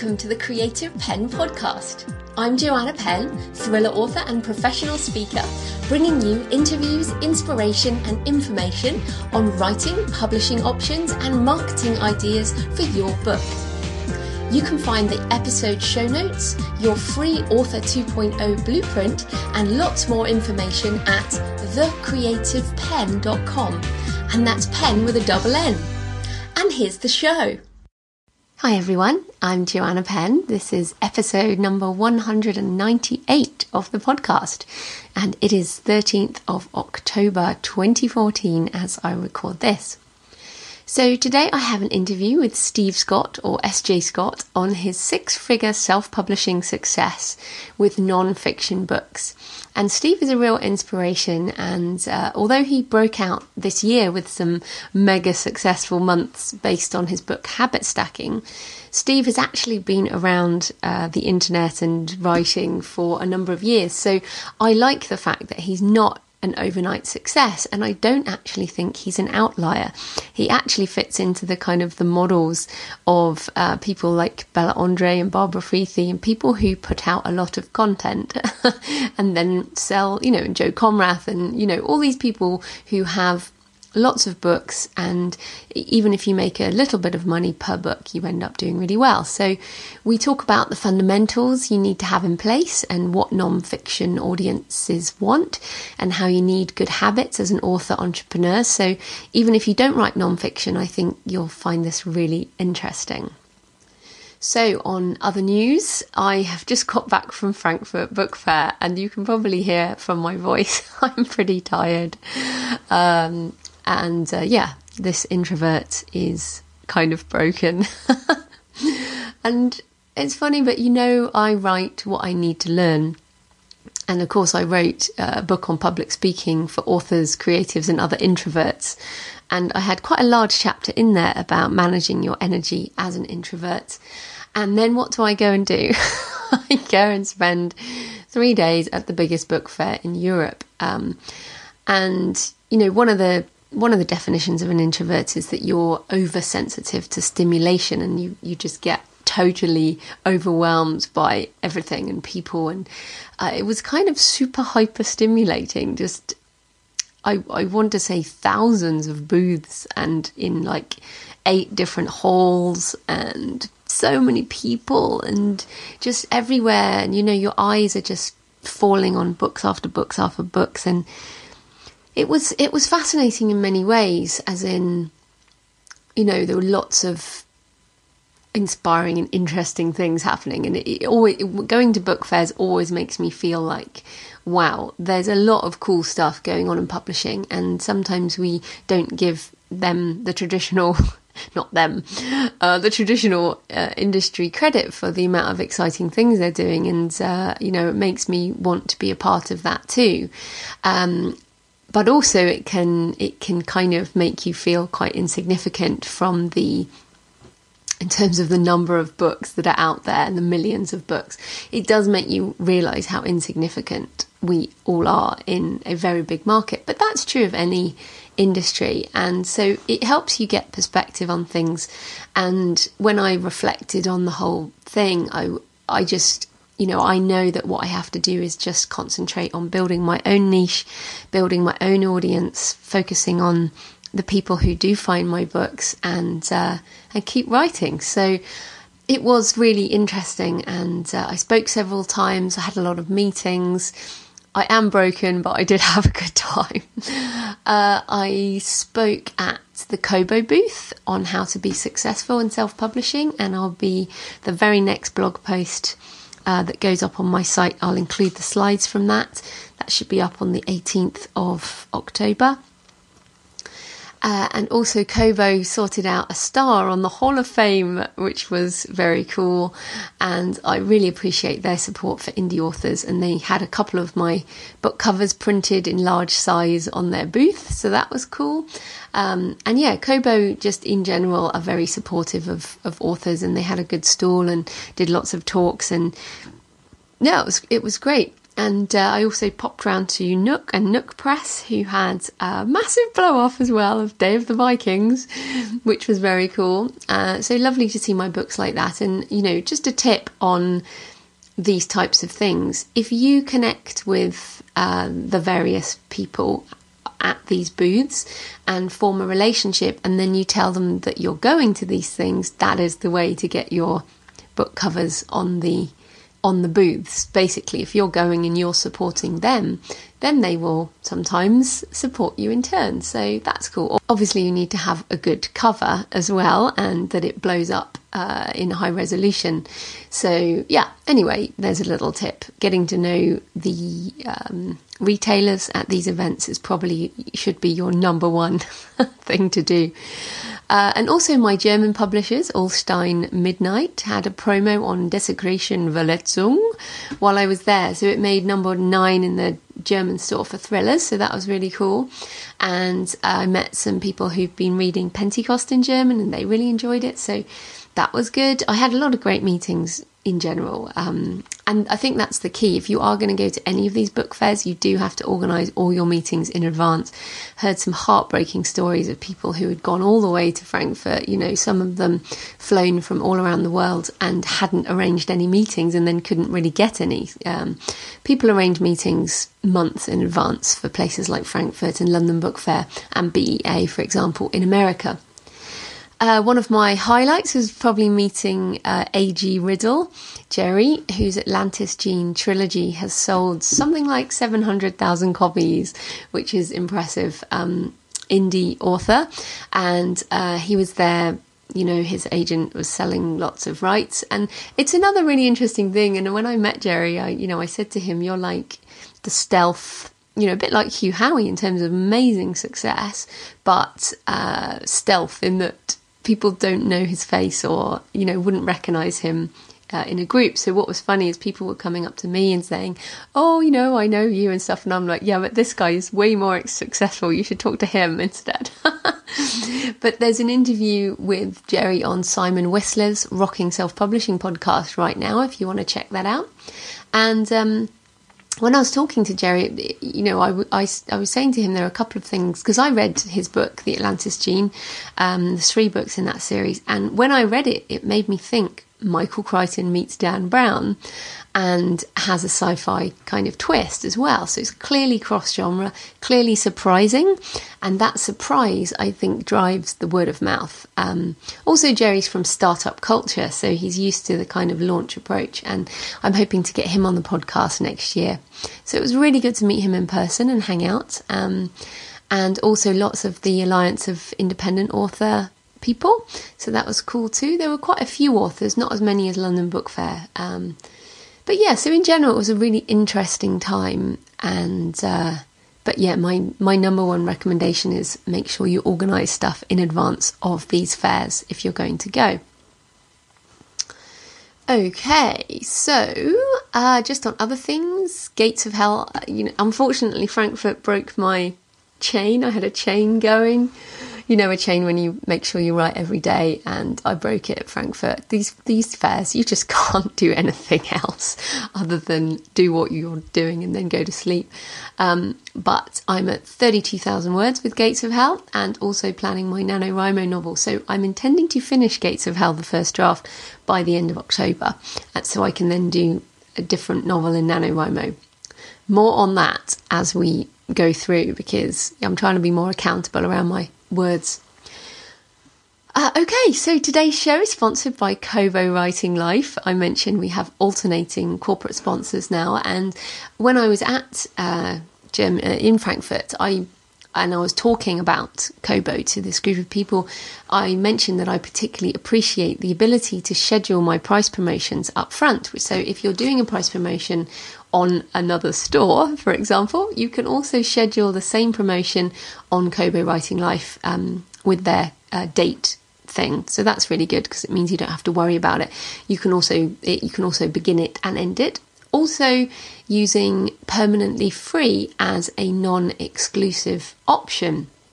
welcome to the Creative Penn podcast. I'm Joanna Penn, thriller author and professional speaker, bringing you interviews, inspiration and information on writing, publishing options and marketing ideas for your book. You can find the episode show notes, your free Author 2.0 blueprint and lots more information at thecreativepenn.com, and that's pen with a double N. And here's the show. Hi everyone, I'm Joanna Penn. This is episode number 198 of the podcast, and it is 13th of October 2014 as I record this. So today I have an interview with Steve Scott, or SJ Scott, on his six-figure self-publishing success with non-fiction books. And Steve is a real inspiration, and although he broke out this year with some mega successful months based on his book Habit Stacking, Steve has actually been around the internet and writing for a number of years. So I like the fact that he's not an overnight success, and I don't actually think he's an outlier. He actually fits into the kind of the models of people like Bella Andre and Barbara Freethy, and people who put out a lot of content and then sell, and Joe Comrath and, all these people who have lots of books, and even if you make a little bit of money per book, you end up doing really well. So we talk about the fundamentals you need to have in place and what non-fiction audiences want and how you need good habits as an author entrepreneur. So even if you don't write non-fiction, I think you'll find this really interesting. So on other news, I have just got back from Frankfurt Book Fair, and you can probably hear from my voice, I'm pretty tired. This introvert is kind of broken. And it's funny, but I write what I need to learn. And of course, I wrote a book on public speaking for authors, creatives, and other introverts. And I had quite a large chapter in there about managing your energy as an introvert. And then what do I go and do? I go and spend 3 days at the biggest book fair in Europe. One of the definitions of an introvert is that you're oversensitive to stimulation, and you just get totally overwhelmed by everything and people. And it was kind of super hyper stimulating. Just, I want to say thousands of booths and in like 8 different halls and so many people and just everywhere. And, your eyes are just falling on books after books after books. And it was fascinating in many ways, as in, there were lots of inspiring and interesting things happening. And it always, going to book fairs always makes me feel like, wow, there's a lot of cool stuff going on in publishing. And sometimes we don't give them the traditional, the traditional industry credit for the amount of exciting things they're doing. And, it makes me want to be a part of that too. But also it can kind of make you feel quite insignificant in terms of the number of books that are out there and the millions of books. It does make you realise how insignificant we all are in a very big market. But that's true of any industry. And so it helps you get perspective on things. And when I reflected on the whole thing, I just, I know that what I have to do is just concentrate on building my own niche, building my own audience, focusing on the people who do find my books, and keep writing. So it was really interesting, and I spoke several times. I had a lot of meetings. I am broken, but I did have a good time. I spoke at the Kobo booth on how to be successful in self-publishing, and I'll be the very next blog post that goes up on my site. I'll include the slides from that. That should be up on the 18th of October. And also Kobo sorted out a star on the Hall of Fame, which was very cool. And I really appreciate their support for indie authors. And they had a couple of my book covers printed in large size on their booth. So that was cool. Kobo just in general are very supportive of authors, and they had a good stall and did lots of talks. And it was great. And I also popped round to Nook and Nook Press, who had a massive blow-off as well of Day of the Vikings, which was very cool. So lovely to see my books like that. And, just a tip on these types of things. If you connect with the various people at these booths and form a relationship, and then you tell them that you're going to these things, that is the way to get your book covers on the booths. Basically, if you're going and you're supporting them, then they will sometimes support you in turn. So that's cool. Obviously, you need to have a good cover as well, and that it blows up in high resolution. So yeah, anyway, there's a little tip. Getting to know the retailers at these events should be your number one thing to do. And also my German publishers, Ullstein Midnight, had a promo on Desecration Verletzung while I was there. So it made number 9 in the German store for thrillers. So that was really cool. And I met some people who've been reading Pentecost in German and they really enjoyed it. So that was good. I had a lot of great meetings in general. And I think that's the key. If you are going to go to any of these book fairs, you do have to organise all your meetings in advance. Heard some heartbreaking stories of people who had gone all the way to Frankfurt, some of them flown from all around the world and hadn't arranged any meetings and then couldn't really get any. People arrange meetings months in advance for places like Frankfurt and London Book Fair and BEA, for example, in America. One of my highlights was probably meeting A.G. Riddle, Jerry, whose Atlantis Gene trilogy has sold something like 700,000 copies, which is impressive. Indie author, and he was there. His agent was selling lots of rights, and it's another really interesting thing. And when I met Jerry, I said to him, "You're like the stealth." A bit like Hugh Howey in terms of amazing success, but stealth in that people don't know his face or, wouldn't recognise him in a group. So what was funny is people were coming up to me and saying, "Oh, I know you," and stuff. And I'm like, "Yeah, but this guy is way more successful. You should talk to him instead." But there's an interview with Jerry on Simon Whistler's Rocking Self-Publishing podcast right now, if you want to check that out. And when I was talking to Jerry, I was saying to him there are a couple of things, because I read his book, The Atlantis Gene, there's 3 books in that series, and when I read it, it made me think Michael Crichton meets Dan Brown and has a sci-fi kind of twist as well. So it's clearly cross-genre, clearly surprising, and that surprise, I think, drives the word of mouth. Also, Jerry's from Startup Culture, so he's used to the kind of launch approach, and I'm hoping to get him on the podcast next year. So it was really good to meet him in person and hang out, and also lots of the Alliance of Independent Author people, so that was cool too. There were quite a few authors, not as many as London Book Fair, but yeah, so in general it was a really interesting time. And but yeah, my number one recommendation is make sure you organise stuff in advance of these fairs if you're going to go. Okay, so just on other things, Gates of Hell, unfortunately Frankfurt broke my chain. I had a chain going, a chain when you make sure you write every day, and I broke it at Frankfurt. These fairs, you just can't do anything else other than do what you're doing and then go to sleep. But I'm at 32,000 words with Gates of Hell, and also planning my NaNoWriMo novel. So I'm intending to finish Gates of Hell, the first draft, by the end of October, so I can then do a different novel in NaNoWriMo. More on that as we go through, because I'm trying to be more accountable around my words. Okay, so today's show is sponsored by Kobo Writing Life. I mentioned we have alternating corporate sponsors now, and when I was at in Frankfurt, I was talking about Kobo to this group of people, I mentioned that I particularly appreciate the ability to schedule my price promotions up front. So if you're doing a price promotion on another store, for example, you can also schedule the same promotion on Kobo Writing Life with their date thing. So that's really good, because it means you don't have to worry about it. You can also begin it and end it. Also, using permanently free as a non-exclusive option.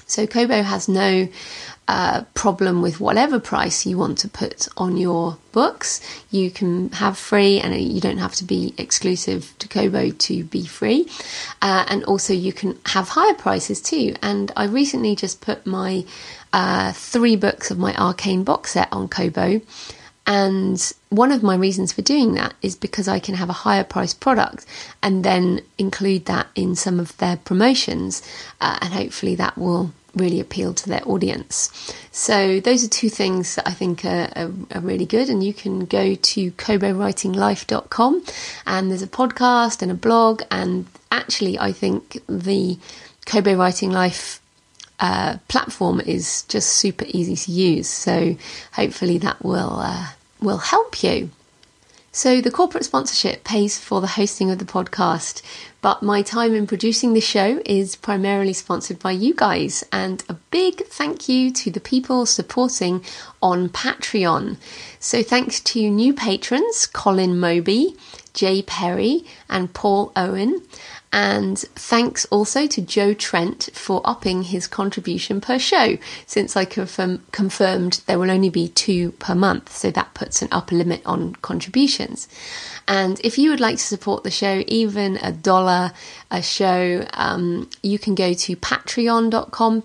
So Kobo has no problem with whatever price you want to put on your books. You can have free, and you don't have to be exclusive to Kobo to be free. And also you can have higher prices too. And I recently just put my 3 books of my Arcane box set on Kobo. And one of my reasons for doing that is because I can have a higher priced product and then include that in some of their promotions. And hopefully that will really appeal to their audience. So those are 2 things that I think are really good. And you can go to kobowritinglife.com, and there's a podcast and a blog. And actually, I think the Kobo Writing Life platform is just super easy to use. So hopefully that will help you. So the corporate sponsorship pays for the hosting of the podcast, but my time in producing the show is primarily sponsored by you guys. And a big thank you to the people supporting on Patreon. So thanks to new patrons, Colin Moby, Jay Perry and Paul Owen. And thanks also to Joe Trent for upping his contribution per show, since I confirmed there will only be 2 per month. So that puts an upper limit on contributions. And if you would like to support the show, even $1 a show, you can go to patreon.com,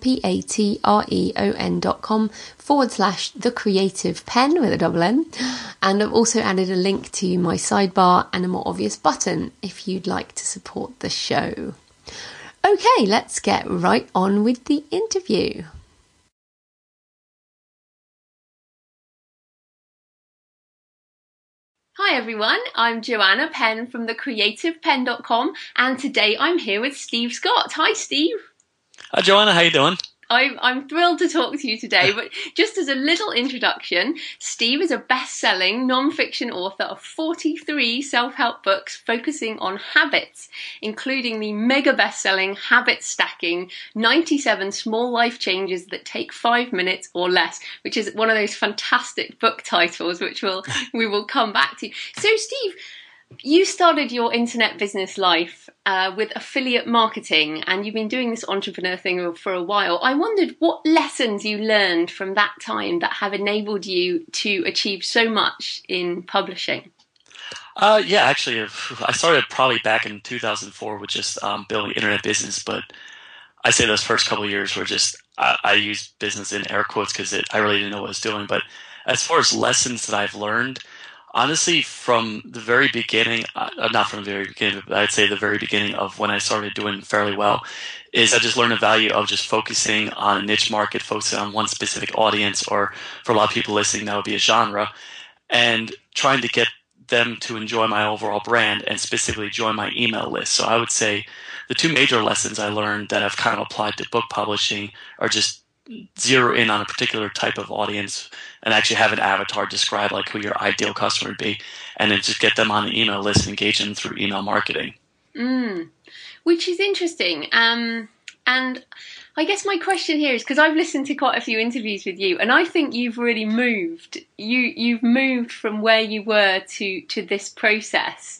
patreon.com/The Creative Pen with a double N. And I've also added a link to my sidebar and a more obvious button if you'd like to support the show. Okay, let's get right on with the interview. Hi everyone, I'm Joanna Penn from thecreativepen.com, and today I'm here with Steve Scott. Hi Steve. Hi Joanna, how you doing? I'm thrilled to talk to you today, but just as a little introduction, Steve is a best-selling non-fiction author of 43 self-help books focusing on habits, including the mega best-selling Habit Stacking, 97 Small Life Changes That Take 5 Minutes or Less, which is one of those fantastic book titles, which we will come back to. So Steve, you started your internet business life with affiliate marketing, and you've been doing this entrepreneur thing for a while. I wondered what lessons you learned from that time that have enabled you to achieve so much in publishing. Yeah, actually, I started probably back in 2004 with just building internet business, but I say those first couple of years were just, I used business in air quotes because I really didn't know what I was doing. But as far as lessons that I've learned, honestly, from the very beginning, not from the very beginning, but I'd say the very beginning of when I started doing fairly well, is I just learned the value of just focusing on a niche market, focusing on one specific audience, or for a lot of people listening, that would be a genre, and trying to get them to enjoy my overall brand and specifically join my email list. So I would say the 2 major lessons I learned that I've kind of applied to book publishing are just zero in on a particular type of audience and actually have an avatar describe like who your ideal customer would be, and then just get them on the email list and engage them through email marketing. Which is interesting. And I guess my question here is, because I've listened to quite a few interviews with you, and I think you've really moved. You've moved from where you were to this process.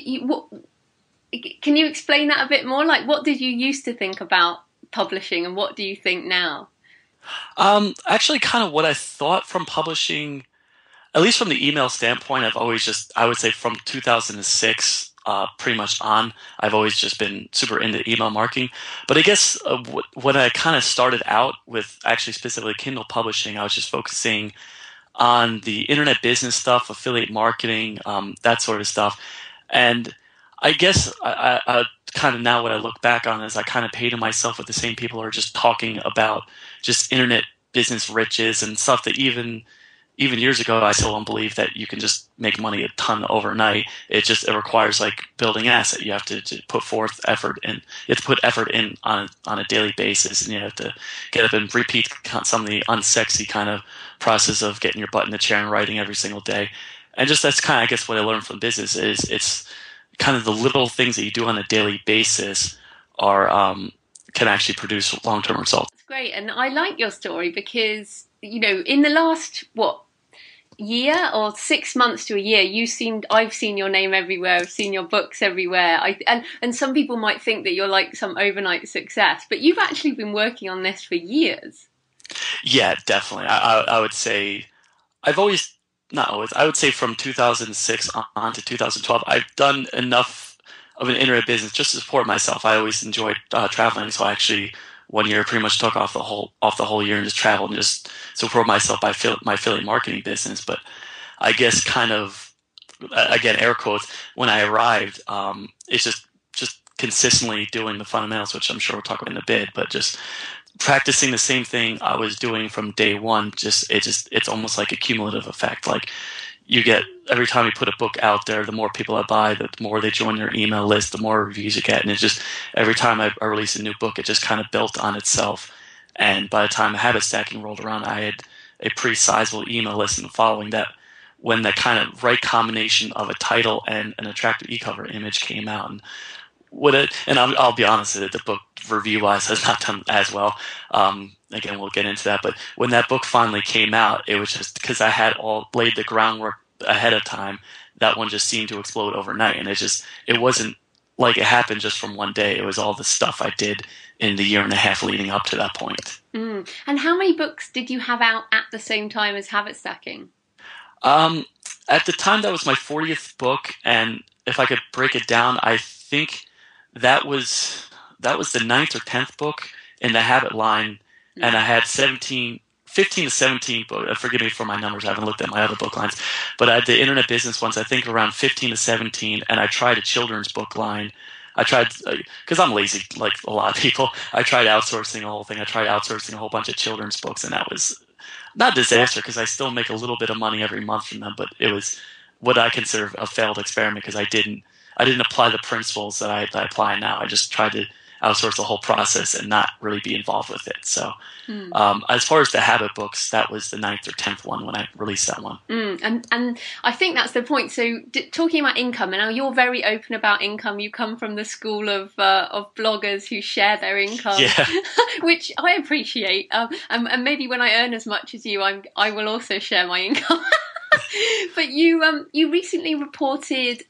Can you explain that a bit more? Like, what did you used to think about publishing, and what do you think now? Actually, kind of what I thought from publishing, at least from the email standpoint, I've always I would say from 2006 pretty much on, I've always just been super into email marketing. But I guess when I kind of started out with actually specifically Kindle publishing, I was just focusing on the internet business stuff, affiliate marketing, that sort of stuff. And I guess I kind of now what I look back on is I kind of painted myself with the same people who are just talking about just internet business riches and stuff that even years ago I still don't believe that you can just make money a ton overnight. It requires like building an asset. You have to put forth effort, and you have to put effort in on a daily basis, and you have to get up and repeat some of the unsexy kind of process of getting your butt in the chair and writing every single day. And just that's kind of, I guess, what I learned from business is it's kind of the little things that you do on a daily basis can actually produce long-term results. That's great. And I like your story because, in the last, year or 6 months to a year, I've seen your name everywhere. I've seen your books everywhere. And some people might think that you're like some overnight success, but you've actually been working on this for years. Yeah, definitely. I would say I've always, not always, I would say from 2006 on to 2012, I've done enough of an internet business just to support myself. I always enjoyed traveling, so I actually 1 year pretty much took off the whole year and just traveled and just support myself by my affiliate marketing business. But I guess kind of, again, air quotes, when I arrived, it's just consistently doing the fundamentals, which I'm sure we'll talk about in a bit, but just practicing the same thing I was doing from day one. It's almost like a cumulative effect. Like you get, every time you put a book out there, the more people that buy, the more they join your email list, the more reviews you get. And it's just, every time I release a new book, it just kind of built on itself. And by the time habit stacking rolled around, I had a pretty sizable email list and following that when the kind of right combination of a title and an attractive e-cover image came out. And I'll be honest, the book review-wise has not done as well. Again, we'll get into that. But when that book finally came out, it was just because I had all laid the groundwork ahead of time. That one just seemed to explode overnight, and it wasn't like it happened just from one day. It was all the stuff I did in the year and a half leading up to that point. And how many books did you have out at the same time as Habit Stacking? At the time, that was my 40th book, and if I could break it down, I think that was the 9th or 10th book in the Habit line, and I had 15 to 17 books. Forgive me for my numbers. I haven't looked at my other book lines. But I had the internet business ones, I think around 15 to 17, and I tried a children's book line. I tried, because I'm lazy like a lot of people, I tried outsourcing the whole thing. I tried outsourcing a whole bunch of children's books, and that was not a disaster because I still make a little bit of money every month from them, but it was what I consider a failed experiment because I didn't apply the principles that I apply now. I just tried to outsource the whole process and not really be involved with it. So as far as the habit books, that was the 9th or 10th one when I released that one. And I think that's the point. So talking about income, and now you're very open about income. You come from the school of bloggers who share their income, which I appreciate. And maybe when I earn as much as you, I will also share my income. But you recently reported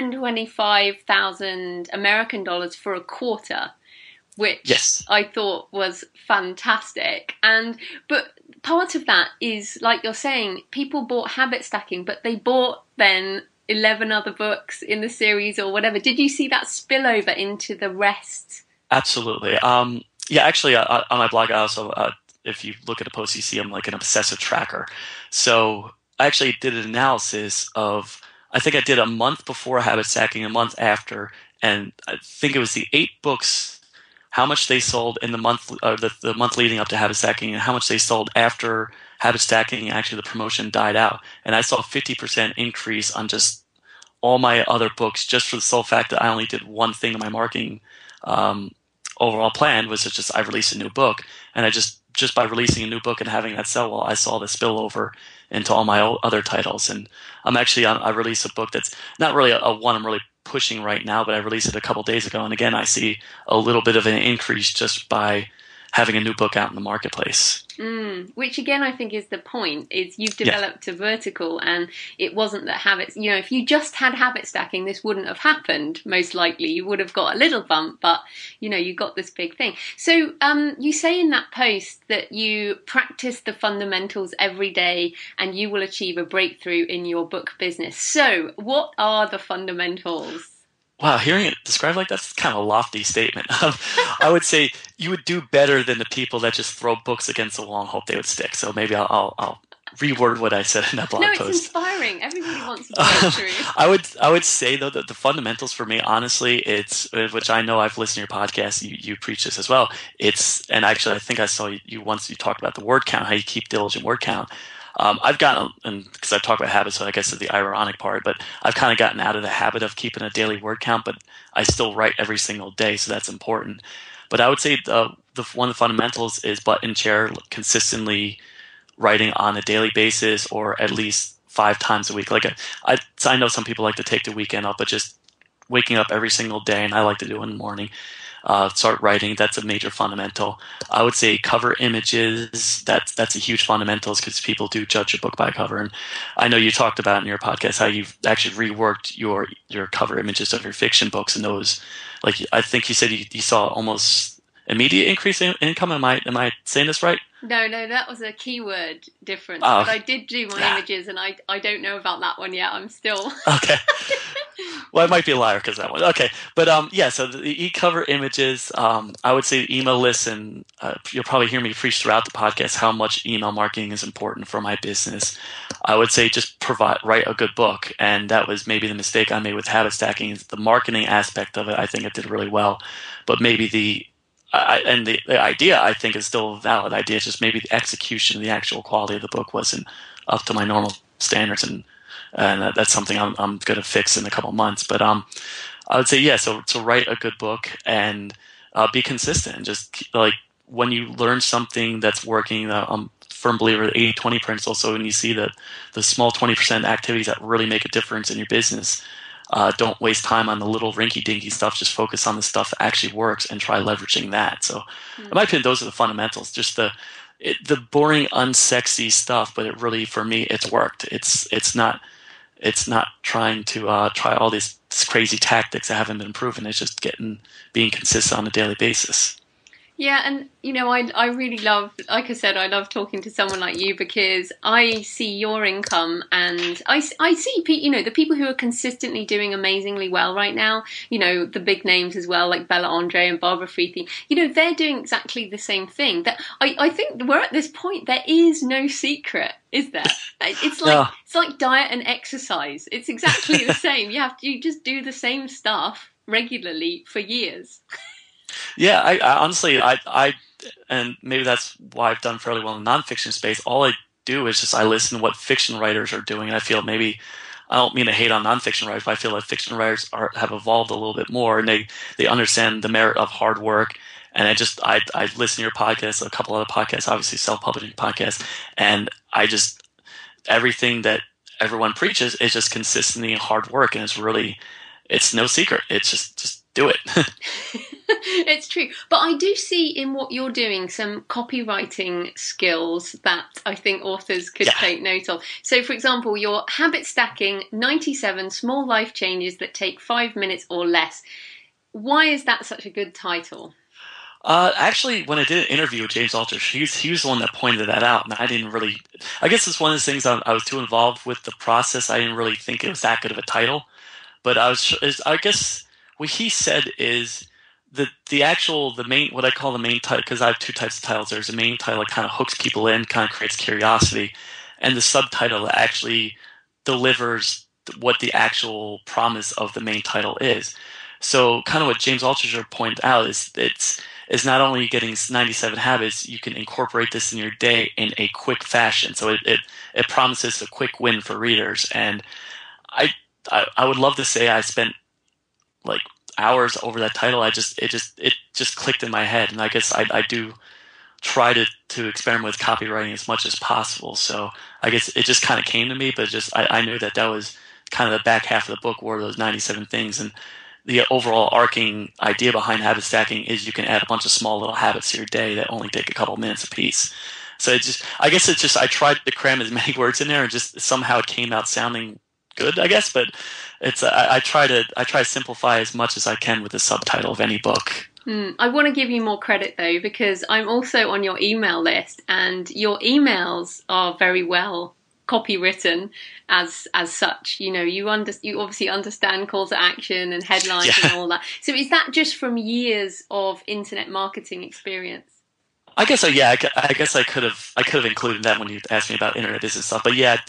125,000 American dollars for a quarter, which I thought was fantastic. But part of that is, like you're saying, people bought Habit Stacking, but they bought then 11 other books in the series or whatever. Did you see that spillover into the rest? Absolutely. Actually, on my blog, I also, if you look at a post, you see I'm like an obsessive tracker. So I actually did an analysis of, I think I did a month before Habit Stacking, a month after, and I think it was the 8 books, how much they sold in the month, the month leading up to Habit Stacking, and how much they sold after Habit Stacking. Actually, the promotion died out, and I saw a 50% increase on just all my other books, just for the sole fact that I only did one thing in my marketing overall plan, was just I released a new book, and I just by releasing a new book and having that sell well, I saw the spillover into all my other titles. And I released a book that's not really a one I'm really pushing right now, but I released it a couple days ago. And again, I see a little bit of an increase just by having a new book out in the marketplace. Which again, I think is the point, is you've developed a vertical, and it wasn't that habits, if you just had Habit Stacking, this wouldn't have happened. Most likely you would have got a little bump, but you got this big thing. So you say in that post that you practice the fundamentals every day and you will achieve a breakthrough in your book business. So what are the fundamentals? Wow, hearing it described like that's kind of a lofty statement. I would say you would do better than the people that just throw books against the wall and hope they would stick. So maybe I'll reword what I said in that blog post. No, it's inspiring. Everybody wants to go through. I would say though that the fundamentals for me, honestly, it's, which I know I've listened to your podcast. You preach this as well. And actually, I think I saw you once. You talked about the word count, how you keep diligent word count. I've gotten, and because I've talked about habits, so I guess it's the ironic part, but I've kind of gotten out of the habit of keeping a daily word count, but I still write every single day, so that's important. But I would say one of the fundamentals is butt in chair, consistently writing on a daily basis or at least 5 times a week. Like I know some people like to take the weekend off, but just waking up every single day, and I like to do it in the morning, start writing. That's a major fundamental. I would say cover images. That's a huge fundamental because people do judge a book by cover. And I know you talked about in your podcast how you've actually reworked your cover images of your fiction books, and those, like I think you said you saw almost immediate increase in income. Am I saying this right? No, that was a keyword difference. Oh. But I did do my images, and I don't know about that one yet. I'm still okay. Well, I might be a liar because that one. Okay, but so the e-cover images. I would say email lists, and you'll probably hear me preach throughout the podcast how much email marketing is important for my business. I would say just write a good book, and that was maybe the mistake I made with habit stacking. Is the marketing aspect of it. I think I did really well, but maybe the idea I think is still a valid idea. It's just maybe the execution, the actual quality of the book wasn't up to my normal standards, and that's something I'm going to fix in a couple months. But I would say so write a good book and be consistent. Just like when you learn something that's working, I'm a firm believer of the 80-20 principle. So when you see the small 20% activities that really make a difference in your business, don't waste time on the little rinky-dinky stuff. Just focus on the stuff that actually works and try leveraging that. So in my opinion, those are the fundamentals. Just the boring, unsexy stuff, but it really, for me, it's worked. It's not trying to try all these crazy tactics that haven't been proven. It's just being consistent on a daily basis. Yeah, and I really love, like I said, I love talking to someone like you because I see your income, and I see the people who are consistently doing amazingly well right now. The big names as well, like Bella Andre and Barbara Freethy. They're doing exactly the same thing. That I think we're at this point. There is no secret, is there? It's like diet and exercise. It's exactly the same. You just do the same stuff regularly for years. Yeah, I honestly, and maybe that's why I've done fairly well in the nonfiction space. All I do is I listen to what fiction writers are doing, and I feel maybe, I don't mean to hate on nonfiction writers, but I feel like fiction writers have evolved a little bit more, and they understand the merit of hard work. And I listen to your podcast, a couple other podcasts, obviously self-publishing podcasts, and everything that everyone preaches is just consistency and hard work, and it's no secret. It's just do it. It's true. But I do see in what you're doing some copywriting skills that I think authors could take note of. So, for example, your habit stacking 97 small life changes that take 5 minutes or less. Why is that such a good title? Actually, when I did an interview with James Altucher, he was the one that pointed that out, and I didn't really. I guess it's one of those things I was too involved with the process. I didn't really think it was that good of a title, but I guess what he said is the main, what I call the main title, because I have two types of titles. There's a main title that kind of hooks people in, kind of creates curiosity, and the subtitle that actually delivers what the actual promise of the main title is. So kind of what James Altucher pointed out is it's not only getting 97 habits, you can incorporate this in your day in a quick fashion. So it promises a quick win for readers. And I would love to say I spent like hours over that title. It just clicked in my head. And I guess I do try to experiment with copywriting as much as possible. So I guess it just kind of came to me, but I knew that was kind of the back half of the book were those 97 things. And the overall arcing idea behind habit stacking is you can add a bunch of small little habits to your day that only take a couple of minutes apiece. So I tried to cram as many words in there, and just somehow it came out sounding good, I guess. But I try to simplify as much as I can with the subtitle of any book. I want to give you more credit though, because I'm also on your email list, and your emails are very well copywritten as such. You obviously understand call to action and headlines and all that. So is that just from years of internet marketing experience? I guess so. Yeah, I guess I could have included that when you asked me about internet business stuff. But yeah,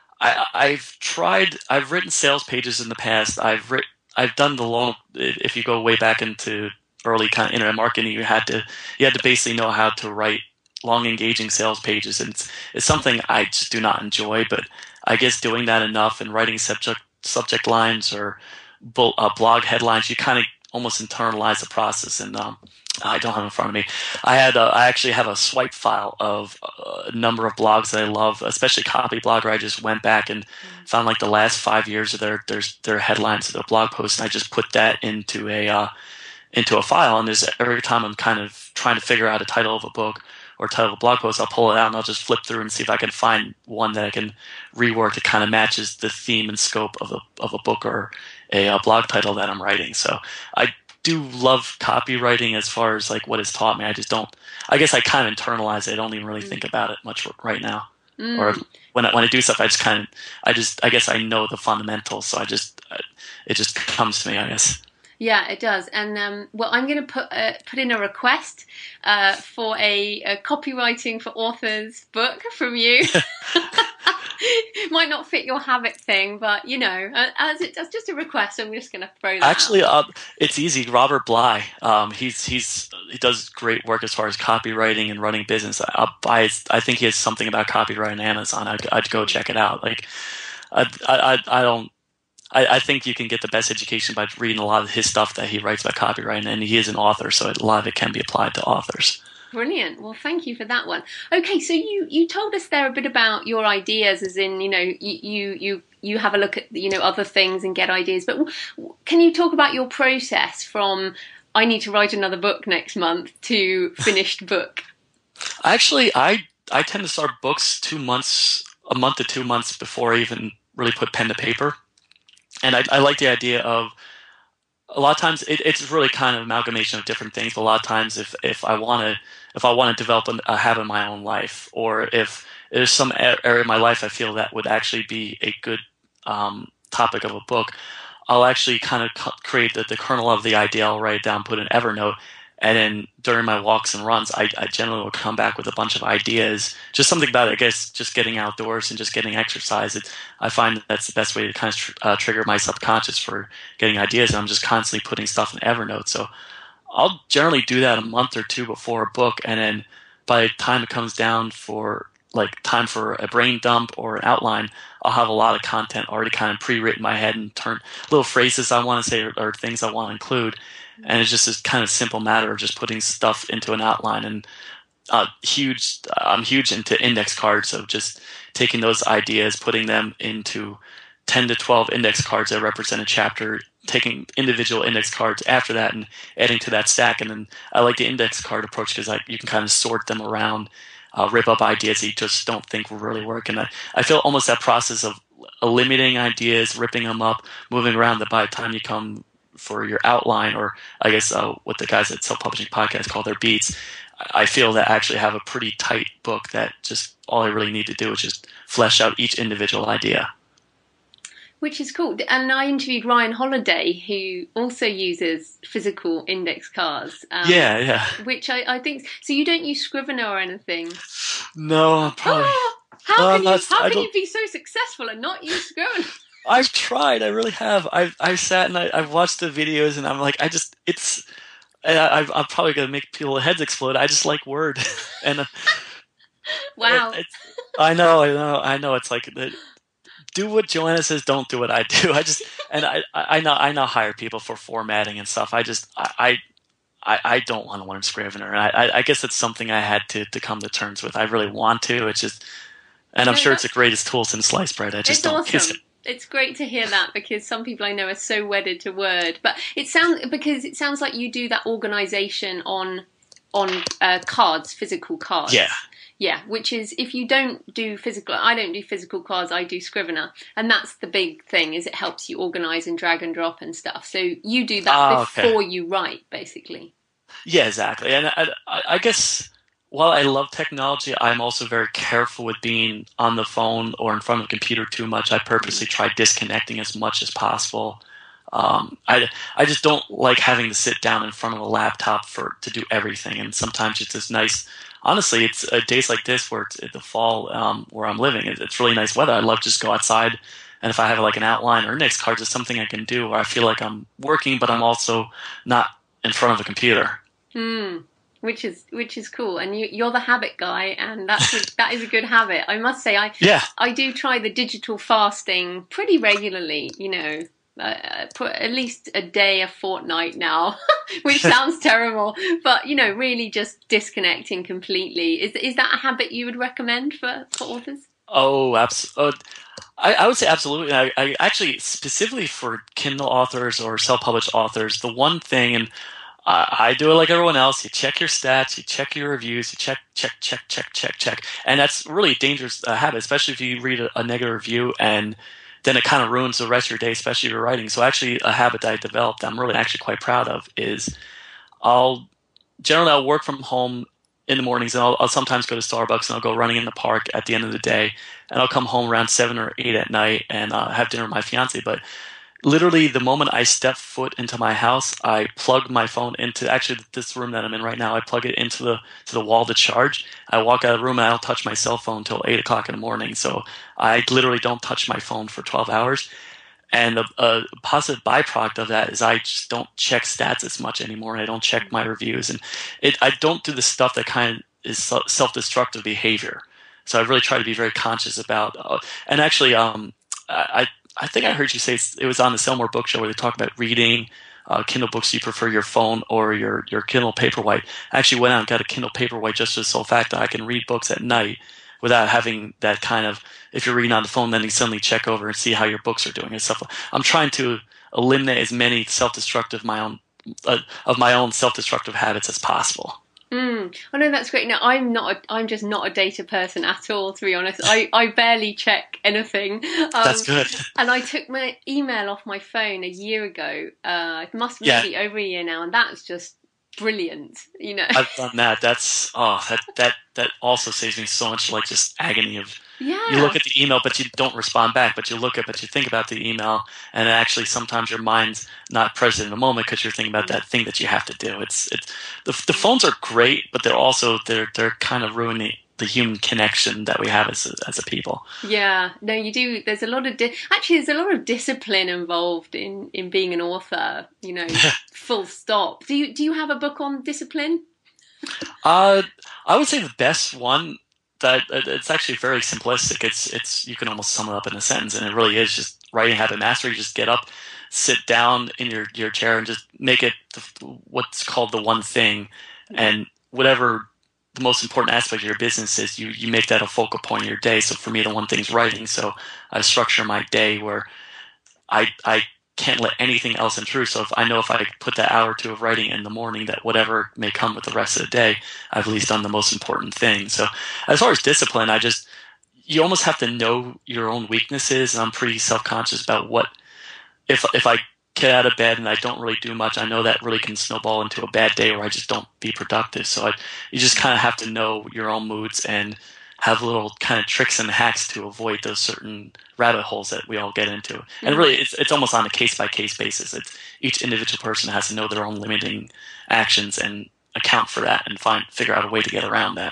I've written sales pages in the past. I've done the long. If you go way back into early kind of internet marketing, you had to basically know how to write long, engaging sales pages, and it's something I just do not enjoy. But I guess doing that enough and writing subject lines or blog headlines, you kind of almost internalize the process. And I don't have it in front of me. I actually have a swipe file of a number of blogs that I love, especially Copy Blogger. I just went back and found like the last 5 years of their headlines of their blog posts, and I just put that into into a file, and there's every time I'm kind of trying to figure out a title of a book or title of a blog post, I'll pull it out and I'll just flip through and see if I can find one that I can rework that kind of matches the theme and scope of a book or a blog title that I'm writing. So I do love copywriting as far as like what it's taught me. I just don't. I guess I kind of internalize it. I don't even really think about it much right now. Or when I do stuff, I guess I know the fundamentals. So it just comes to me, I guess. Yeah, it does. And well, I'm going to put in a request for a copywriting for authors book from you. Might not fit your habit thing, but as just a request, I'm just going to throw that. Actually, out. It's easy. Robert Bly, he does great work as far as copywriting and running business. I think he has something about copyright on Amazon. I'd go check it out. Like, I think you can get the best education by reading a lot of his stuff that he writes about copyright, and he is an author, so a lot of it can be applied to authors. Brilliant. Well, thank you for that one. Okay, so you told us there a bit about your ideas, as in, you have a look at, other things and get ideas. But can you talk about your process from I need to write another book next month to finished book? Actually, I tend to start books a month to 2 months before I even really put pen to paper. And I like the idea of, a lot of times it's really kind of amalgamation of different things. But a lot of times if I want to develop a habit in my own life, or if there's some area of my life I feel that would actually be a good topic of a book, I'll actually kind of create the kernel of the idea. I'll write it down, put it in Evernote, and then during my walks and runs, I generally will come back with a bunch of ideas. Just something about it, I guess, just getting outdoors and just getting exercise. I find that's the best way to kind of trigger my subconscious for getting ideas. And I'm just constantly putting stuff in Evernote. So I'll generally do that a month or two before a book. And then by the time it comes down for like time for a brain dump or an outline, I'll have a lot of content already kind of pre-written in my head and turn little phrases I want to say or things I want to include. And it's just this kind of simple matter of just putting stuff into an outline. And I'm huge into index cards, of just taking those ideas, putting them into 10 to 12 index cards that represent a chapter, taking individual index cards after that and adding to that stack. And then I like the index card approach because you can kind of sort them around, rip up ideas that you just don't think will really work. And I feel almost that process of eliminating ideas, ripping them up, moving around, that by the time you come for your outline, or I guess what the guys at Self-Publishing Podcast call their beats, I feel that I actually have a pretty tight book that just all I really need to do is just flesh out each individual idea. Which is cool. And I interviewed Ryan Holiday, who also uses physical index cards. Yeah. Which I think... So you don't use Scrivener or anything? No, probably... How can you be so successful and not use Scrivener? I've tried. I really have. I've sat and I've watched the videos, and I'm like, I'm probably going to make people's heads explode. I just like Word. And wow. I know. It's like, do what Joanna says, don't do what I do. I now hire people for formatting and stuff. I don't want to learn Scrivener. And I guess it's something I had to come to terms with. I really want to. It's just, and I'm sure it's the greatest tool since sliced bread. I just don't awesome. It's great to hear that, because some people I know are so wedded to Word. But it sounds like you do that organisation on cards, physical cards. Yeah, which is, if you don't do physical, I don't do physical cards, I do Scrivener. And that's the big thing, is it helps you organise and drag and drop and stuff. So you do that before you write, basically. Yeah, exactly. And I guess, while I love technology, I'm also very careful with being on the phone or in front of a computer too much. I purposely try disconnecting as much as possible. I just don't like having to sit down in front of a laptop to do everything. And sometimes it's just nice. Honestly, it's days like this where it's the fall where I'm living. It's really nice weather. I love to just go outside. And if I have like an outline or index cards, it's something I can do where I feel like I'm working, but I'm also not in front of a computer. Which is cool, and you're the habit guy, and that is a good habit. I must say, I do try the digital fasting pretty regularly. Put at least a day, a fortnight now, which sounds terrible, but really just disconnecting completely. Is that a habit you would recommend for authors? Oh, absolutely. I would say absolutely. I actually, specifically for Kindle authors or self-published authors, the one thing, and I do it like everyone else. You check your stats, you check your reviews, you check. And that's really a dangerous habit, especially if you read a negative review and then it kind of ruins the rest of your day, especially if you're writing. So actually a habit that I developed that I'm really actually quite proud of is I'll work from home in the mornings, and I'll sometimes go to Starbucks and I'll go running in the park at the end of the day, and I'll come home around 7 or 8 at night and have dinner with my fiance. But literally, the moment I step foot into my house, I plug my phone into actually this room that I'm in right now. I plug it into the wall to charge. I walk out of the room and I don't touch my cell phone until 8 o'clock in the morning. So I literally don't touch my phone for 12 hours. And a positive byproduct of that is I just don't check stats as much anymore. I don't check my reviews, and I don't do the stuff that kind of is self-destructive behavior. So I really try to be very conscious about. And actually, I think I heard you say it was on the Sell More Book Show where they talk about reading Kindle books. You prefer your phone or your Kindle Paperwhite. I actually went out and got a Kindle Paperwhite just for the sole fact that I can read books at night without having that kind of, if you're reading on the phone, then you suddenly check over and see how your books are doing and stuff. I'm trying to eliminate as many self-destructive of my own self-destructive habits as possible. Oh no, that's great. Now I'm just not a data person at all, to be honest. I barely check anything. That's good. And I took my email off my phone a year ago. It must be over a year now, and that's just brilliant. I've done that. That's that also saves me so much like just agony of. Yeah. You look at the email, but you don't respond back. But you think about the email, and actually sometimes your mind's not present in the moment because you're thinking about that thing that you have to do. It's the phones are great, but they're kind of ruining the human connection that we have as a people. Yeah, no, you do. There's a lot of there's a lot of discipline involved in being an author. Full stop. Do you have a book on discipline? I would say the best one. That it's actually very simplistic. It's you can almost sum it up in a sentence, and it really is just writing habit mastery. You just get up, sit down in your chair, and just make it what's called the one thing, and whatever the most important aspect of your business is, you make that a focal point of your day. So for me, the one thing is writing. So I structure my day where I can't let anything else intrude. So if I put that hour or two of writing in the morning, that whatever may come with the rest of the day, I've at least done the most important thing. So as far as discipline, you almost have to know your own weaknesses. And I'm pretty self-conscious about what, if I get out of bed and I don't really do much, I know that really can snowball into a bad day where I just don't be productive. So you just kind of have to know your own moods and have little kind of tricks and hacks to avoid those certain rabbit holes that we all get into. And really, it's almost on a case-by-case basis. Each individual person has to know their own limiting actions and account for that and figure out a way to get around that.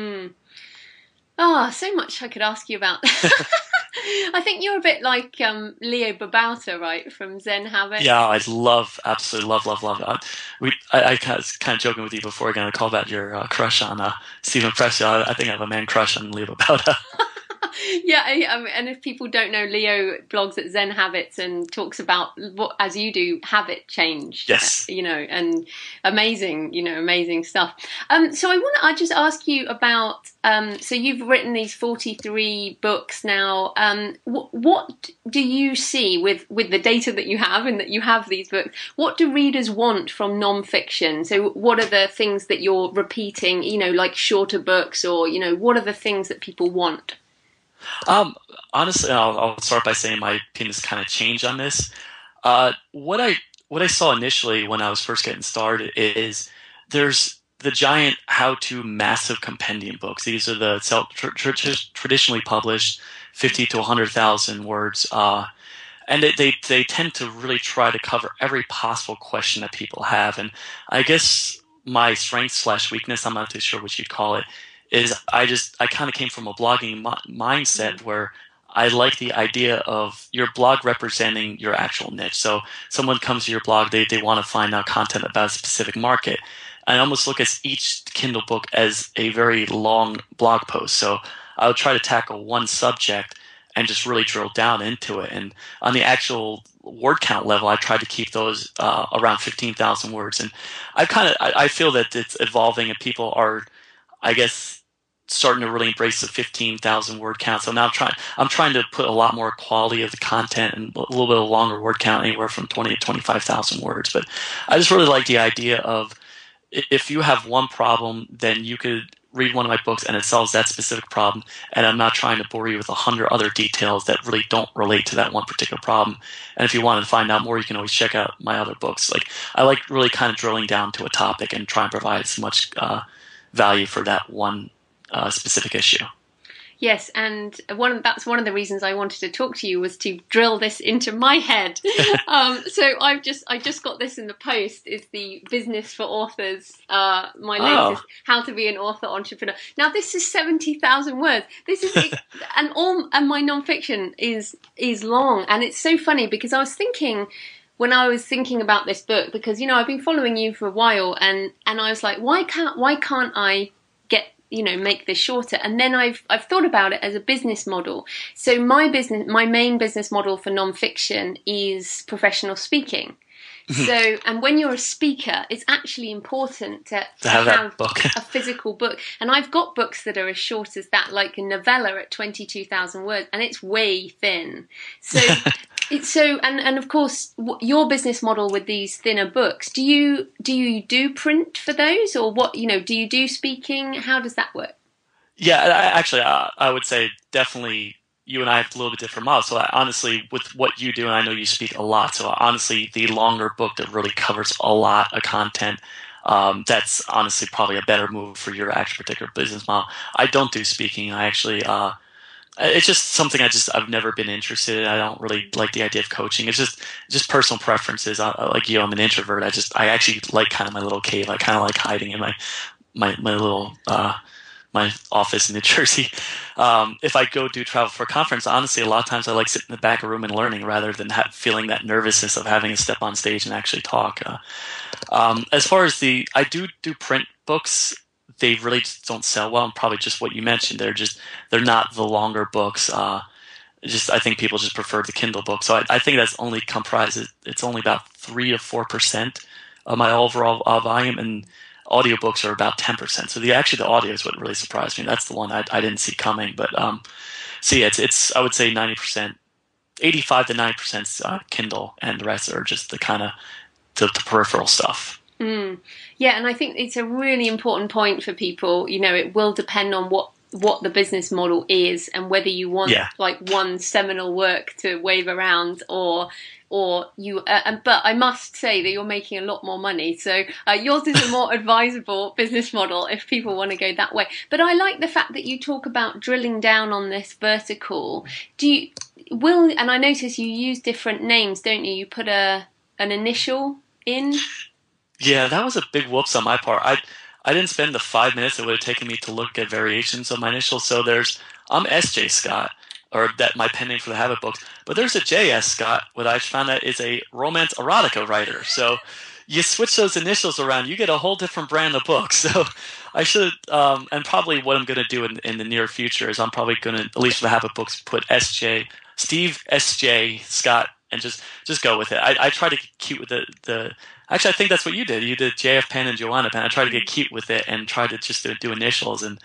Oh, so much I could ask you about. I think you're a bit like Leo Babauta, right, from Zen Habits? Yeah, absolutely love. I was kind of joking with you before again. I called about your crush on Stephen Pressfield. I think I have a man crush on Leo Babauta. Yeah, and if people don't know, Leo blogs at Zen Habits and talks about what, as you do, habit change. Yes. And amazing stuff. So I just ask you about, so you've written these 43 books now. What do you see with the data that you have and that you have these books? What do readers want from non-fiction? So what are the things that you're repeating, like shorter books or, what are the things that people want? Honestly, I'll start by saying my opinion has kind of changed on this. What I saw initially when I was first getting started is there's the giant how-to massive compendium books. These are the traditionally published 50 to 100,000 words, and they tend to really try to cover every possible question that people have. And I guess my strength / weakness, I'm not too sure what you'd call it, is I kind of came from a blogging mindset where I like the idea of your blog representing your actual niche. So someone comes to your blog, they want to find out content about a specific market. I almost look at each Kindle book as a very long blog post. So I would try to tackle one subject and just really drill down into it. And on the actual word count level, I try to keep those around 15,000 words. And I feel that it's evolving and people are, I guess, starting to really embrace the 15,000 word count. So now I'm trying to put a lot more quality of the content and a little bit of longer word count, anywhere from 20 to 25,000 words. But I just really like the idea of, if you have one problem, then you could read one of my books and it solves that specific problem. And I'm not trying to bore you with 100 other details that really don't relate to that one particular problem. And if you want to find out more, you can always check out my other books. Like, I like really kind of drilling down to a topic and try and provide as much value for that one specific issue. Yes, and that's one of the reasons I wanted to talk to you, was to drill this into my head. So I just got this in the post. Is the Business for Authors, my latest How to Be an Author Entrepreneur. Now this is 70,000 words. This is and my nonfiction is long, and it's so funny because I was thinking, when I was thinking about this book, because I've been following you for a while, and I was like, why can't I get make this shorter? And then I've thought about it as a business model. So my main business model for nonfiction is professional speaking. So, and when you're a speaker, it's actually important to have that book. A physical book. And I've got books that are as short as that, like a novella at 22,000 words, and it's way thin. So, and of course, your business model with these thinner books, do you do print for those, or what? Do you do speaking? How does that work? Yeah, I would say definitely you and I have a little bit different models. So honestly, with what you do, and I know you speak a lot, so honestly, the longer book that really covers a lot of content, that's honestly probably a better move for your actual particular business model. I don't do speaking. I actually, it's just something I've never been interested in. I don't really like the idea of coaching. It's just personal preferences. Like you, I'm an introvert. I actually like kind of my little cave. I kind of like hiding in my little my office in New Jersey. If I go do travel for a conference, honestly, a lot of times I like sitting in the back of a room and learning rather than feeling that nervousness of having to step on stage and actually talk. As far as I do print books, they really just don't sell well, and probably just what you mentioned. They're not the longer books. I think people just prefer the Kindle book. So I think that's only it's only about 3 to 4% of my overall volume, and audiobooks are about 10%. So the audio is what really surprised me. That's the one I didn't see coming. But so yeah, it's I would say 90%, 85 to 90% Kindle, and the rest are just the kind of the peripheral stuff. Yeah, and I think it's a really important point for people. It will depend on what the business model is, and whether you want like one seminal work to wave around, or you. But I must say that you're making a lot more money, so yours is a more advisable business model if people want to go that way. But I like the fact that you talk about drilling down on this vertical. And I notice you use different names, don't you? You put an initial in. Yeah, that was a big whoops on my part. I didn't spend the 5 minutes it would have taken me to look at variations of my initials. So I'm S.J. Scott, or that my pen name for the Habit books. But there's a J.S. Scott, what I found out is a romance erotica writer. So you switch those initials around, you get a whole different brand of books. So I should, and probably what I'm going to do in the near future is I'm probably going to, at least for the Habit books, put Steve S.J. Scott, and just go with it. I try to get cute with the actually, I think that's what you did. You did JF Penn and Joanna Penn. I tried to get cute with it and try to just do initials. And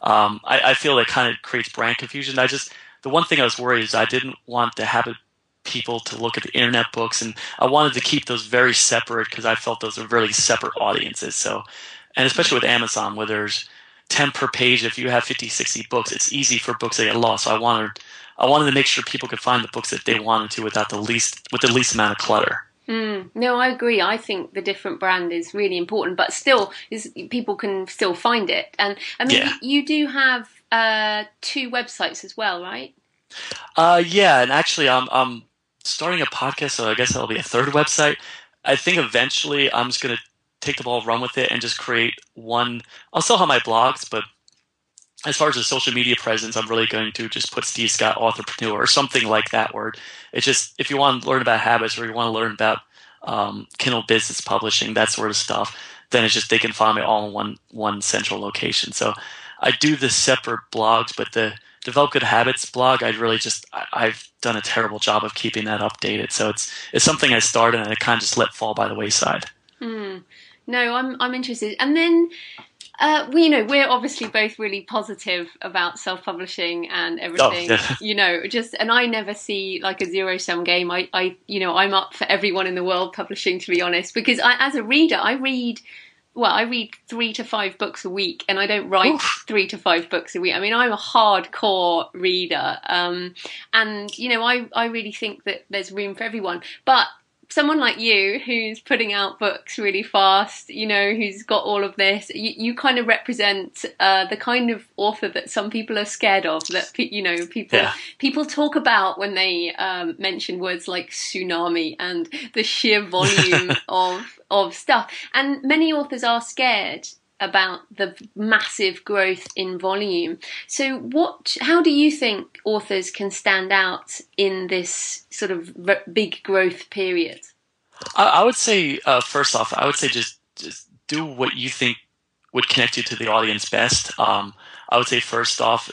I feel that kind of creates brand confusion. The one thing I was worried is I didn't want to have people to look at the internet books, and I wanted to keep those very separate because I felt those are really separate audiences. So, and especially with Amazon, where there's 10 per page, if you have 50, 60 books, it's easy for books to get lost. So I wanted to make sure people could find the books that they wanted to with the least amount of clutter. No, I agree. I think the different brand is really important, but still, people can still find it. And I mean, you do have 2 websites as well, right? Yeah, and actually, I'm starting a podcast, so I guess that'll be a 3rd website. I think eventually I'm just going to take the ball, run with it, and just create one. I'll still have my blogs, but as far as the social media presence, I'm really going to just put Steve Scott Authorpreneur or something like that, where it's just, if you want to learn about habits or you want to learn about Kindle business publishing, that sort of stuff, then it's just they can find me all in one central location. So I do the separate blogs, but the Develop Good Habits blog, I've done a terrible job of keeping that updated. So it's something I started and I kind of just let fall by the wayside. No, I'm interested. And then, we're obviously both really positive about self-publishing and everything. Oh, yeah. And I never see like a zero-sum game. I'm up for everyone in the world publishing, to be honest, because as a reader, I read 3 to 5 books a week, and I don't write Oof. 3 to 5 books a week. I mean, I'm a hardcore reader, and I really think that there's room for everyone. But someone like you, who's putting out books really fast, who's got all of this, you kind of represent the kind of author that some people are scared of. That people talk about when they mention words like tsunami and the sheer volume of stuff. And many authors are scared about the massive growth in volume. So how do you think authors can stand out in this sort of big growth period? I would say, first off, just do what you think would connect you to the audience best. I would say first off,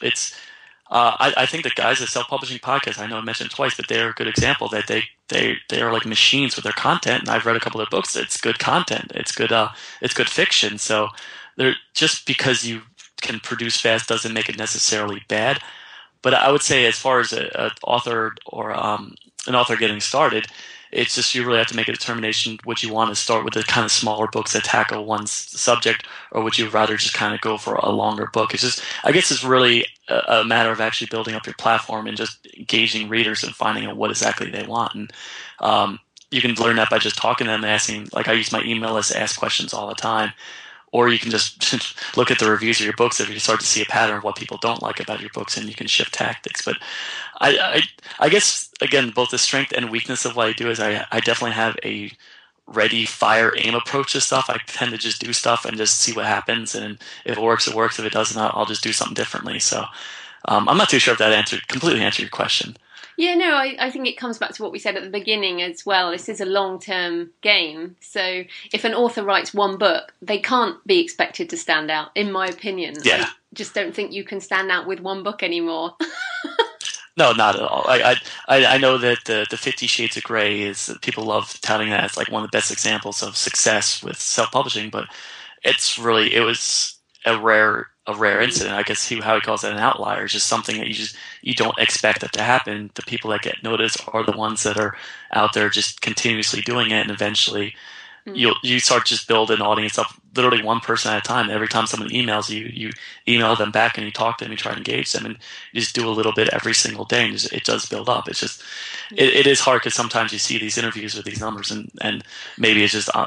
I think the guys at Self Publishing Podcast, I know I mentioned it twice, but they're a good example that they are like machines with their content. And I've read a couple of books. It's good content. It's good fiction. So just because you can produce fast doesn't make it necessarily bad. But I would say, as far as an author or an author getting started, it's just you really have to make a determination. Would you want to start with the kind of smaller books that tackle one subject, or would you rather just kind of go for a longer book? I guess it's really a matter of actually building up your platform and just engaging readers and finding out what exactly they want. And you can learn that by just talking to them and asking. Like, I use my email list to ask questions all the time. Or you can just look at the reviews of your books if you start to see a pattern of what people don't like about your books, and you can shift tactics. But I guess, again, both the strength and weakness of what I do is I definitely have a ready, fire, aim approach to stuff. I tend to just do stuff and just see what happens. And if it works, it works. If it doesn't, I'll just do something differently. So I'm not too sure if that completely answered your question. Yeah, no, I think it comes back to what we said at the beginning as well. This is a long-term game. So if an author writes one book, they can't be expected to stand out, in my opinion. Yeah. I just don't think you can stand out with one book anymore. No, not at all. I know that the 50 Shades of Grey is, people love touting that as like one of the best examples of success with self-publishing, but it was a rare incident. I guess how he calls it an outlier is just something that you don't expect that to happen. The people that get noticed are the ones that are out there just continuously doing it, and eventually you start just build an audience up literally one person at a time. Every time someone emails you email them back and you talk to them, you try to engage them, and you just do a little bit every single day, and it does build up. It's just it is hard because sometimes you see these interviews with these numbers, and maybe it's just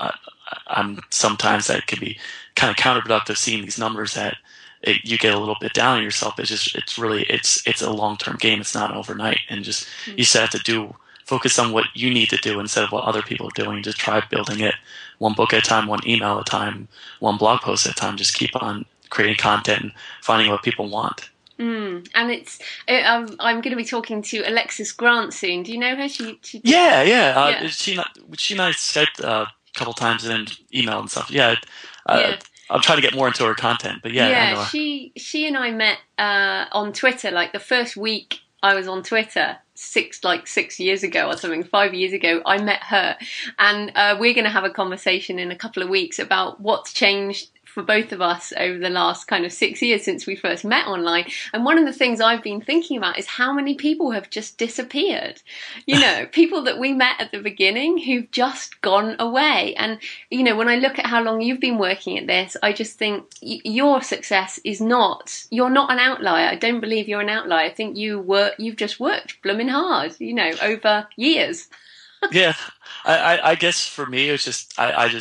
sometimes that can be kind of counterproductive, seeing these numbers that you get a little bit down on yourself. It's a long-term game. It's not overnight, and just you just have to focus on what you need to do instead of what other people are doing. Just try building it one book at a time, one email at a time, one blog post at a time. Just keep on creating content and finding what people want. And I'm going to be talking to Alexis Grant soon. Do you know her? Yeah. She and I Skyped a couple times and then emailed and stuff. Yeah. I'm trying to get more into her content, but I know her. She and I met on Twitter. Like the first week I was on Twitter, 6 years ago or something, 5 years ago, I met her, and we're going to have a conversation in a couple of weeks about what's changed for both of us over the last kind of 6 years since we first met online. And one of the things I've been thinking about is how many people have just disappeared. People that we met at the beginning who've just gone away. And, when I look at how long you've been working at this, I just think your success you're not an outlier. I don't believe you're an outlier. I think you've just worked blooming hard, over years. Yeah. I guess for me, it was just,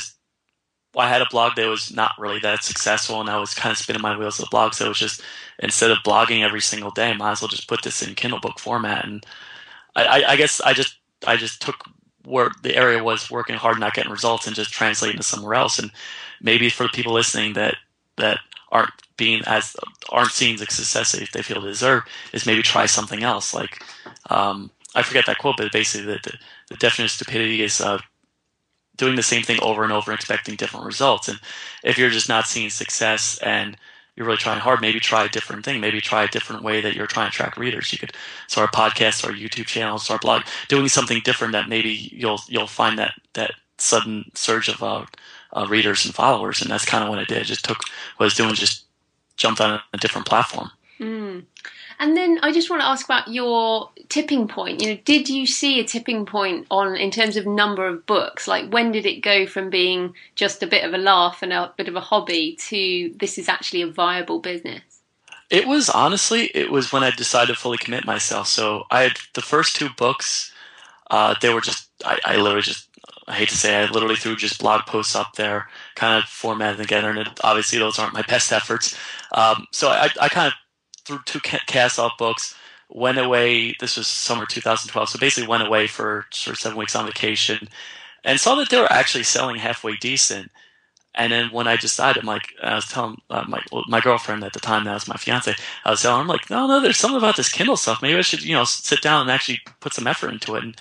I had a blog that was not really that successful, and I was kind of spinning my wheels with the blog. So it was just, instead of blogging every single day, I might as well just put this in Kindle book format. And I guess I just took where the area was working hard, not getting results, and just translating to somewhere else. And maybe for the people listening that aren't seeing the success that they feel they deserve, is maybe try something else. Like, I forget that quote, but basically the definition of stupidity is doing the same thing over and over and expecting different results. And if you're just not seeing success and you're really trying hard, maybe try a different thing. Maybe try a different way that you're trying to attract readers. You could start a podcast, start a YouTube channel, start a blog, doing something different that maybe you'll find that sudden surge of readers and followers, and that's kind of what I did. Just took what I was doing, just jumped on a different platform. Mm. And then I just want to ask about your tipping point. Did you see a tipping point in terms of number of books? Like, when did it go from being just a bit of a laugh and a bit of a hobby to this is actually a viable business? It was when I decided to fully commit myself. So I had the first 2 books. They were just, I literally just, I hate to say, I literally threw just blog posts up there, kind of formatted together, and obviously those aren't my best efforts. So I kind of threw 2 cast-off books, went away. This was summer 2012, so basically went away for sort of 7 weeks on vacation, and saw that they were actually selling halfway decent. And then when I decided, I was telling my girlfriend at the time, that was my fiance, I was telling her, I'm like, no, there's something about this Kindle stuff. Maybe I should, sit down and actually put some effort into it. And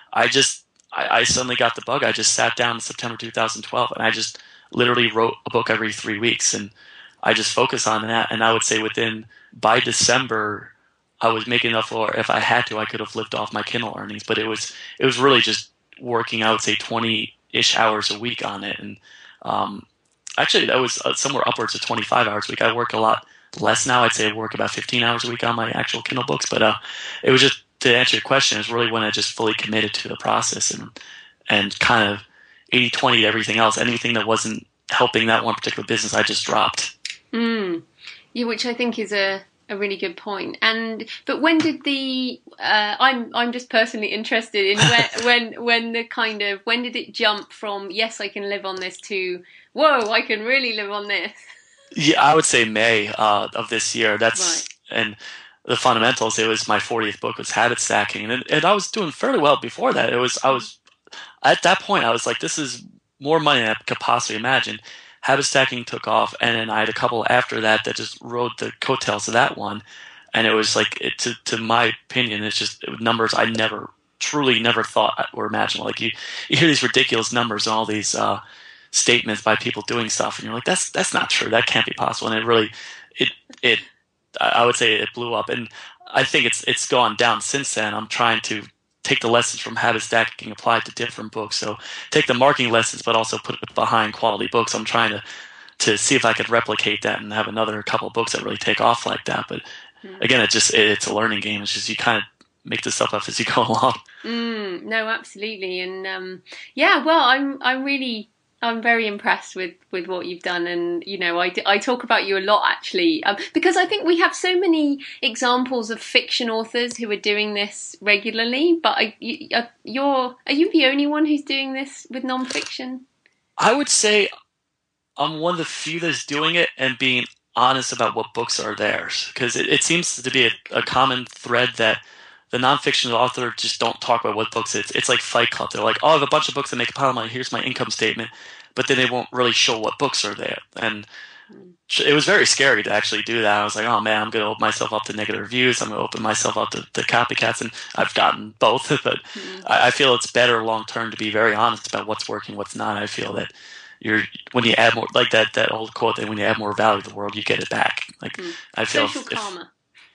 I suddenly got the bug. I just sat down in September 2012, and I just literally wrote a book every 3 weeks, and I just focused on that. And I would say by December, I was making enough, or if I had to, I could have lived off my Kindle earnings. But it was really just working, I would say, 20-ish hours a week on it. And actually, that was somewhere upwards of 25 hours a week. I work a lot less now. I'd say I work about 15 hours a week on my actual Kindle books. But it was just, to answer your question, is really when I just fully committed to the process and kind of 80-20 to everything else. Anything that wasn't helping that one particular business, I just dropped. Yeah, which I think is a really good point. But when did I'm just personally interested in when did it jump from yes, I can live on this to whoa, I can really live on this? Yeah, I would say May of this year. That's right. And the fundamentals. It was my 40th book, was Habit Stacking, and I was doing fairly well before that. I was at that point, I was like, this is more money than I could possibly imagine. Habit Stacking took off, and then I had a couple after that just rode the coattails of that one, and it was like, to my opinion, it's just numbers I truly never thought were imaginable. Like you hear these ridiculous numbers and all these statements by people doing stuff, and you're like, that's not true. That can't be possible. And it really, I would say it blew up, and I think it's gone down since then. I'm trying to take the lessons from Habit Stacking, apply it to different books. So take the marketing lessons, but also put it behind quality books. I'm trying to see if I could replicate that and have another couple of books that really take off like that. But again, it's a learning game. It's just, you kind of make this stuff up as you go along. No, absolutely. And well, I'm very impressed with what you've done, and I talk about you a lot actually, because I think we have so many examples of fiction authors who are doing this regularly. But are you the only one who's doing this with nonfiction? I would say I'm one of the few that's doing it and being honest about what books are theirs, because it seems to be a common thread that the nonfiction author just don't talk about what books it's like Fight Club. They're like, oh, I have a bunch of books that make a pile of money. Here's my income statement. But then they won't really show what books are there. And it was very scary to actually do that. I was like, oh man, I'm going to open myself up to negative reviews. I'm going to open myself up to copycats. And I've gotten both. But I feel it's better long term to be very honest about what's working, what's not. I feel that when you add more, like that old quote, that when you add more value to the world, you get it back. Like I feel social karma.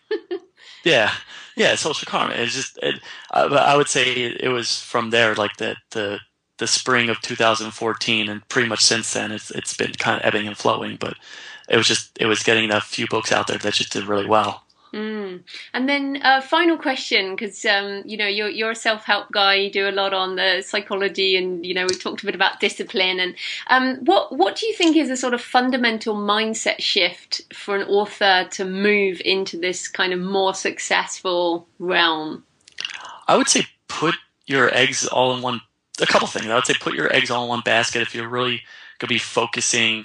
Yeah, social karma. It's just, I would say it was from there, like the spring of 2014, and pretty much since then, it's been kind of ebbing and flowing. But it was getting a few books out there that just did really well. And then final question, because you're a self-help guy. You do a lot on the psychology, and we've talked a bit about discipline. And what do you think is a sort of fundamental mindset shift for an author to move into this kind of more successful realm? I would say put your eggs all in one. A couple things. I would say put your eggs all in one basket. If you're really going to be focusing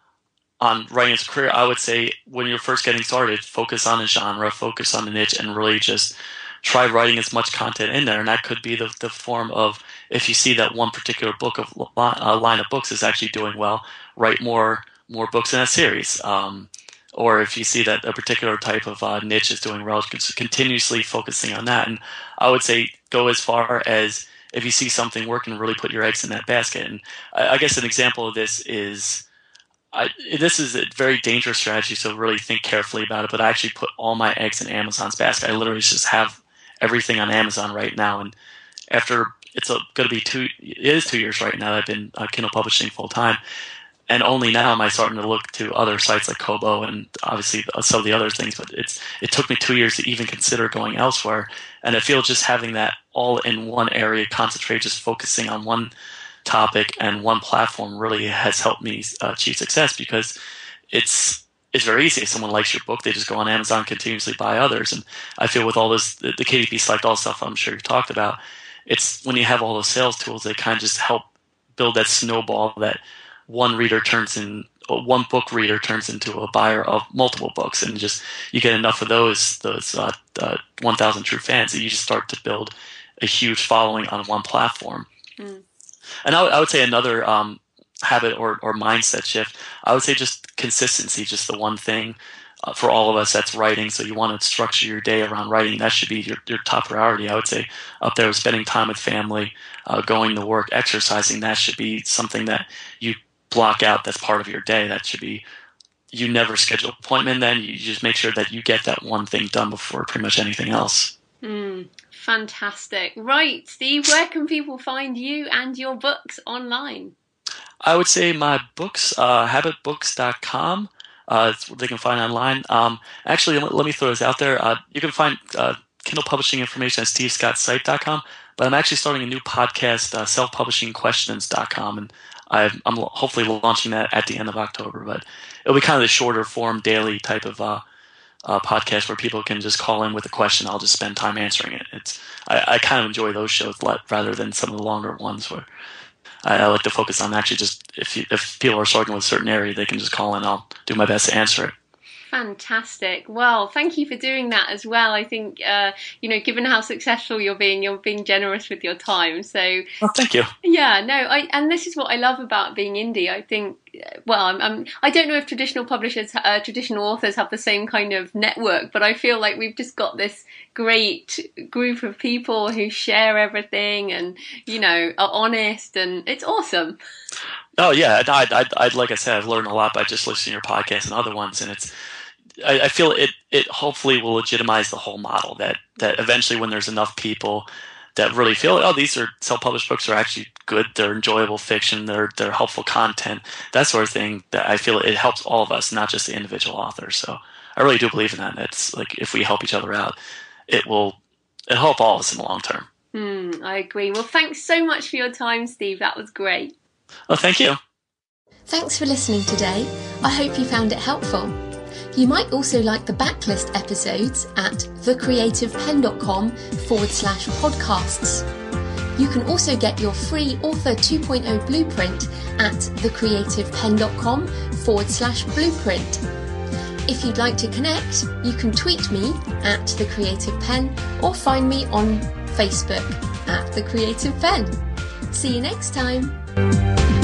on writing as a career, I would say when you're first getting started, focus on a genre, focus on a niche, and really just try writing as much content in there. And that could be the form of, if you see that one particular book of line of books is actually doing well, write more books in a series. Or if you see that a particular type of niche is doing well, continuously focusing on that. And I would say go as far as, if you see something working, really put your eggs in that basket. And I guess an example of this is, this is a very dangerous strategy, so really think carefully about it. But I actually put all my eggs in Amazon's basket. I literally just have everything on Amazon right now. And after it's going to be it is 2 years right now. I've been Kindle publishing full time. And only now am I starting to look to other sites like Kobo and obviously some of the other things. But it took me 2 years to even consider going elsewhere. And I feel just having that all in one area, concentrate, just focusing on one topic and one platform really has helped me achieve success, because it's very easy. If someone likes your book, they just go on Amazon, continuously buy others. And I feel with all this, the KDP Select All stuff I'm sure you've talked about, it's when you have all those sales tools, they kind of just help build that snowball that one book reader turns into a buyer of multiple books, and just you get enough of those 1,000 true fans that you just start to build a huge following on one platform. Mm. And I would say another habit or mindset shift, I would say just consistency, just the one thing for all of us that's writing. So you want to structure your day around writing. That should be your top priority. I would say up there with spending time with family, going to work, exercising. That should be something that you block out that's part of your day. That should be, you never schedule an appointment then. You just make sure that you get that one thing done before pretty much anything else. Fantastic. Right, Steve, where can people find you and your books online? I would say my books, habitbooks.com. It's what they can find online. Actually, let me throw this out there. You can find Kindle publishing information at stevescottsite.com, but I'm actually starting a new podcast, selfpublishingquestions.com, and I'm hopefully launching that at the end of October. But it'll be kind of the shorter form, daily type of podcast where people can just call in with a question. I'll just spend time answering it. I kind of enjoy those shows rather than some of the longer ones where I like to focus on actually just if people are struggling with a certain area, they can just call in. I'll do my best to answer it. Fantastic. Well, thank you for doing that as well. I think, given how successful you're being generous with your time. So, thank you. Yeah, no, and this is what I love about being indie. I think, I don't know if traditional publishers, traditional authors have the same kind of network, but I feel like we've just got this great group of people who share everything and, are honest, and it's awesome. Oh yeah, I'd like I said, I've learned a lot by just listening to your podcast and other ones, and I feel it hopefully will legitimize the whole model that eventually when there's enough people that really feel, these are self-published books are actually good, they're enjoyable fiction, they're helpful content, that sort of thing, that I feel it helps all of us, not just the individual authors. So I really do believe in that. It's like if we help each other out, it'll help all of us in the long term. I agree. Well, thanks so much for your time, Steve. That was great. Oh, thank you. Thanks for listening today. I hope you found it helpful. You might also like the backlist episodes at thecreativepenn.com/podcasts. You can also get your free Author 2.0 blueprint at thecreativepenn.com/blueprint. If you'd like to connect, you can tweet me at thecreativepenn or find me on Facebook at thecreativepenn. See you next time.